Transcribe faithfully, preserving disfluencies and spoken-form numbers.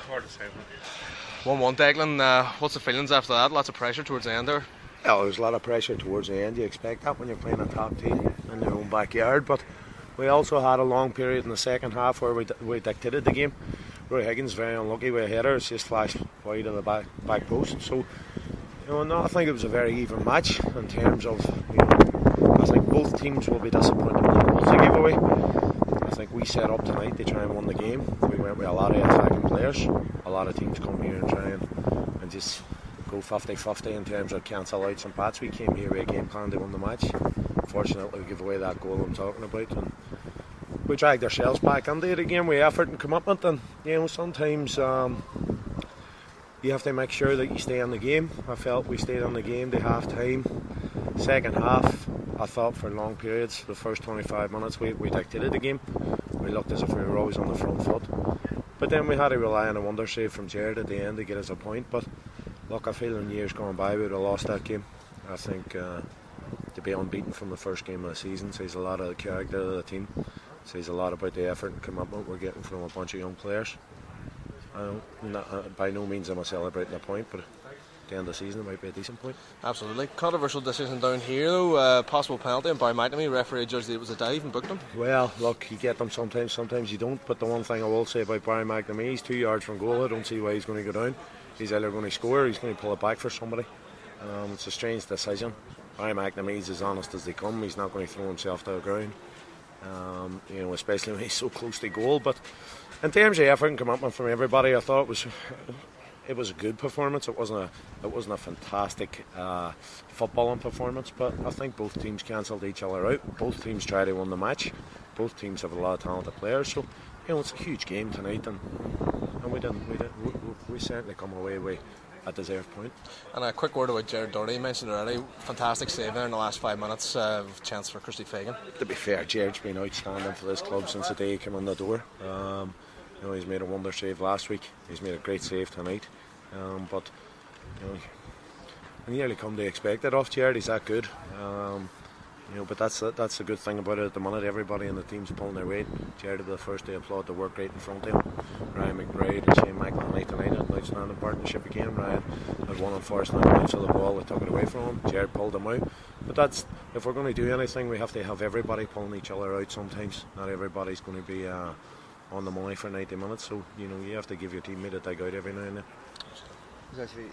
Hard to say. one one, Declan. Uh, what's the feelings after that? Lots of pressure towards the end there. Yeah, there's a lot of pressure towards the end. You expect that when you're playing a top team in their own backyard. But we also had a long period in the second half where we, we dictated the game. Roy Higgins very unlucky with a header. It's just flashed wide of the back back post. So, you know, no, I think it was a very even match in terms of, you know, I think both teams will be disappointed with the goals they gave away. I think we set up tonight to try and win the game. We went with a lot of attacking players. A lot of teams come here and try and, and just go fifty fifty in terms of cancel out some bats. We came here with a game plan to win the match. Fortunately, we gave away that goal I'm talking about, and we dragged ourselves back into it again with effort and commitment. And you know, sometimes um, you have to make sure that you stay on the game. I felt we stayed on the game to half time. Second half, I thought for long periods, the first twenty-five minutes we, we dictated the game. We looked as if we were always on the front foot, but then we had to rely on a wonder save from Jared at the end to get us a point. But look, I feel in years gone by we would have lost that game. I think uh, to be unbeaten from the first game of the season says a lot of the character of the team, says a lot about the effort and commitment we're getting from a bunch of young players. I don't, not, uh, by no means am I celebrating a point, but at the end of the season it might be a decent point. Absolutely. Controversial decision down here though. Uh, possible penalty, and Barry McNamee, referee, judged that it was a dive and booked him. Well, look, you get them sometimes, sometimes you don't. But the one thing I will say about Barry McNamee, he's two yards from goal. I don't see why he's going to go down. He's either going to score or he's going to pull it back for somebody. Um, it's a strange decision. Barry McNamee's as honest as they come. He's not going to throw himself to the ground, um, you know, especially when he's so close to goal. But in terms of effort and commitment from everybody, I thought it was it was a good performance. It wasn't a it wasn't a fantastic uh, footballing performance, but I think both teams cancelled each other out. Both teams tried to win the match. Both teams have a lot of talented players, so you know it's a huge game tonight, and and we didn't we didn't we, we, we certainly come away with a deserved point. And a quick word about Jared Doherty. You mentioned already, fantastic save there in the last five minutes. Uh, chance for Christy Fagan. To be fair, Jared's been outstanding for this club since the day he came in the door. Um, you know, he's made a wonder save last week. He's made a great save tonight. Um, but you know, I nearly come to expect it off Jared. He's that good. Um, you know, but that's that's the good thing about it at the minute. Everybody in the team's pulling their weight. Jared will be the first to applaud the work rate in front of him. Ryan McBride and Shane McElhenney tonight had an outstanding partnership again. Ryan had one unfortunate bounce of the ball that took it away from him. Jared pulled him out. But that's, if we're going to do anything, we have to have everybody pulling each other out sometimes. Not everybody's going to be uh, on the money for ninety minutes. So you know, you have to give your teammate a dig out every now and then. It was actually